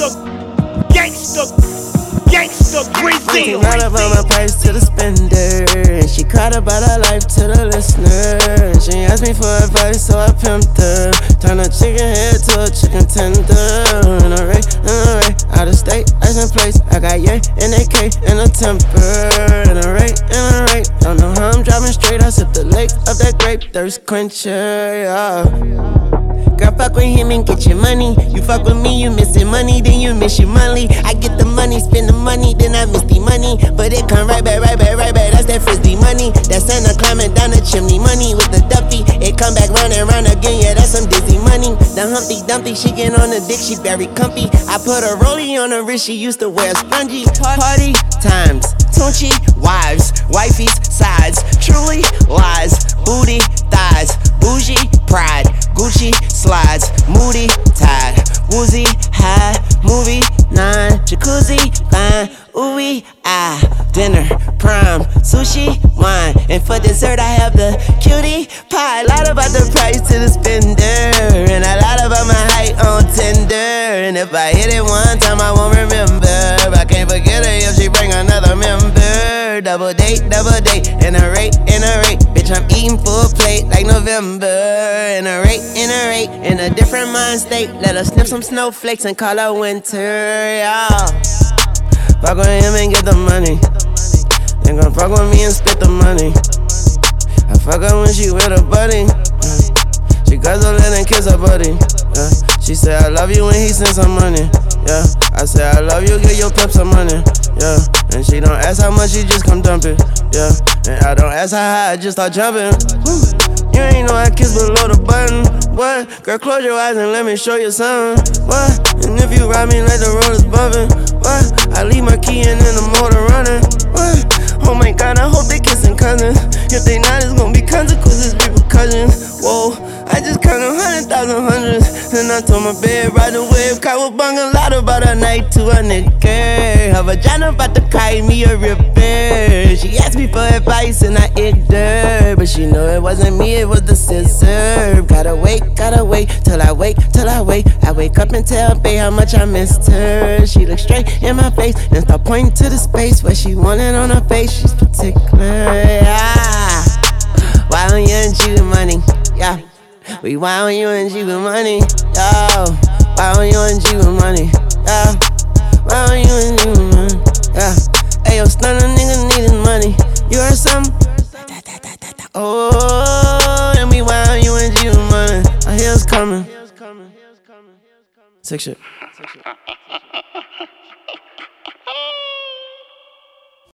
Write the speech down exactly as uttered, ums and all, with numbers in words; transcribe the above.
gangsta, gangsta, gangsta, Brazil. Right up on my price to the spender, and she cried about her life to the listener. She asked me for advice, so I pimped her. Turn a chicken head to a chicken tender. In a ray, in a ray, out of state, ice in place. I got yay and A K and a temper. In a ray, in a ray, don't know how I'm driving straight. I sip the lake of that grape thirst quencher, yeah. Girl, fuck with him and get your money. You fuck with me, you missing money, then you miss your money. I get the money, spend the money, then I miss the money. But it come right back, right back, right back. That's that frisbee money. That Santa climbing down the chimney money with the Duffy. It come back round and round again, yeah, that's some dizzy money. The Humpty Dumpty, she get on the dick, she very comfy. I put a rollie on her wrist, she used to wear a spongy. Party times, Tunchi, wives, wifey's sides, truly lies, booty, thighs, bougie, pride, Gucci, slides, moody, tied, woozy, high, movie, nine, jacuzzi, fine, ooey, ah, dinner, prime, sushi, wine, and for dessert I have the cutie pie. A lot about the price to the spender, and a lot about my height on Tinder. And if I hit it one time I won't remember, I can't forget her if she bring another member. Double date, double date, in a rate, in a rate, bitch I'm eating full plate like November. In a rate, in a rate, in a different mind state. Let her sniff some snowflakes and call her winter, yeah. Fuck with him and get the money, then gon' fuck with me and split the money. I fuck her when she with her buddy, yeah. She guzzle in and kiss her buddy, yeah. She said I love you when he sends some money, yeah. I said I love you, give your pimp some money, yeah. And she don't ask how much, she just come dump it, yeah. And I don't ask how high, I just start jumping. Woo. You ain't know I kiss below the button, what? Girl, close your eyes and let me show you something, what? And if you ride me like the road is bumping, what? I leave my key in and the motor running, what? Oh my God, I hope they kissing cousins. If they not, it's gonna be consequences, repercussions. Whoa, I just counted hundred thousand hundreds. Then I told my bed right away, Cowabunga lot about a night to a nigga. Her vagina about to cry me a ripper. She asked me for advice and I ignored her, but she know it wasn't me, it was the scissor. Gotta wait, gotta wait, till I wait, till I wait. I wake up and tell babe how much I missed her. She looked straight in my face, then start pointing to the space where she wanted on her face. She's particular, yeah. Why don't you and she with money, yeah. We why don't you and she with money, yeah. Why don't you and she with money, yeah. Why don't you and she with money, yeah. Ayo, stunner nigga need his money. You heard something? Oh, and we why don't you and she with money. I hear it's coming. Sick shit.